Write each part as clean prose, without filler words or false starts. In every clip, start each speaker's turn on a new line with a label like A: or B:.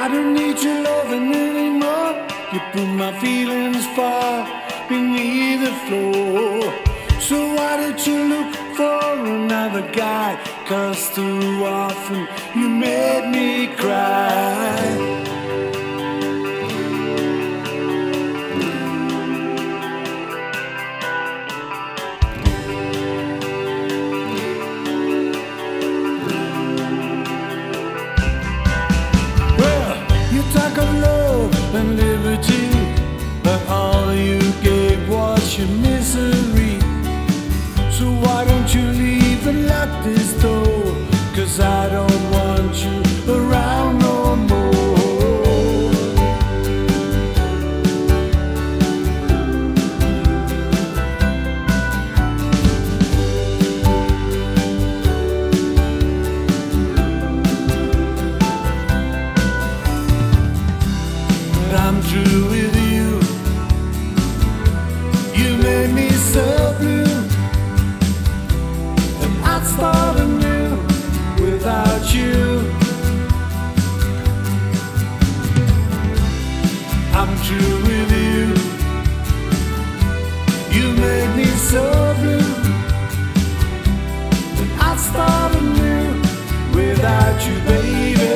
A: I don't need your loving anymore. You put my feelings far beneath the floor. So why don't you look for another guy? 'Cause too often you made me cry. You talk of love and liberty, but all you gave was your misery. So why don't you leave and lock this door? 'Cause I don't want you around no more. I'm through with you. You made me so blue, and I'd start anew without you. I'm through with you. You made me so blue, and I'd start anew without you, baby.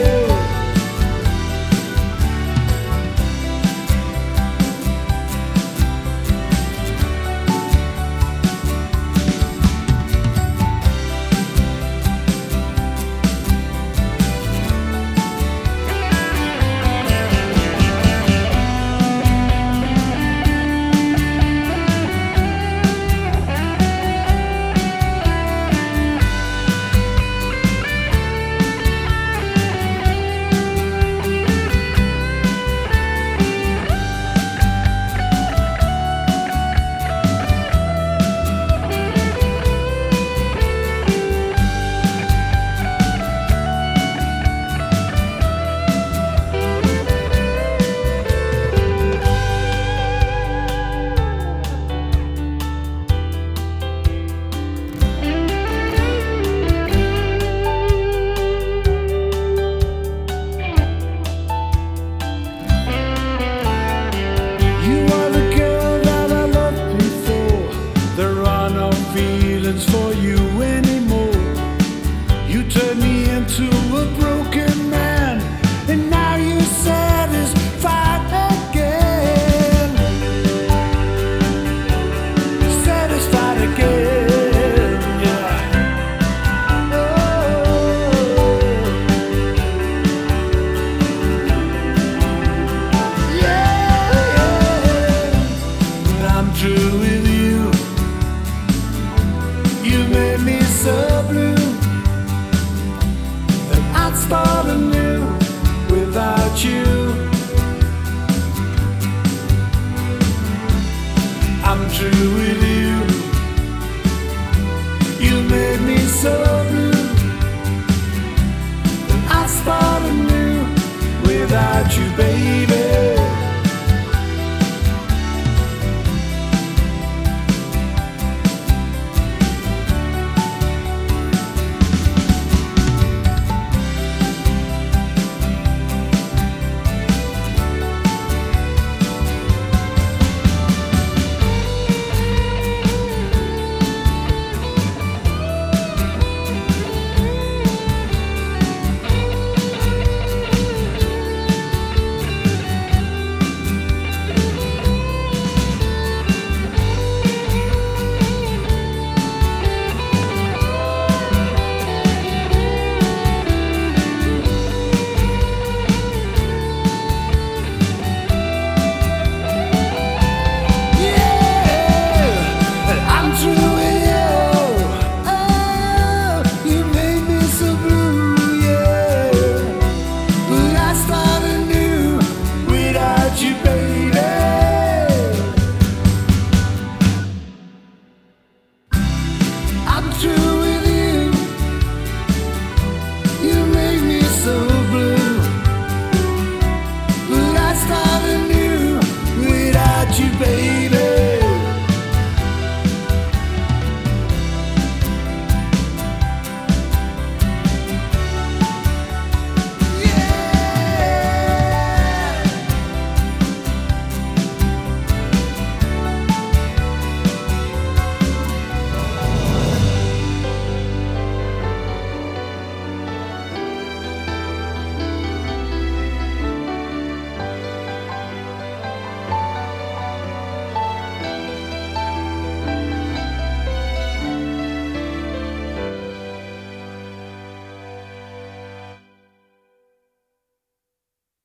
A: For you anymore. You turned me into a broken man, and now you're satisfied again. Satisfied again, yeah. Oh, yeah. But I'm through with you. You made me so blue, and I'd start anew without you. I'm through with you. You made me so blue, and I'd start anew without you, baby.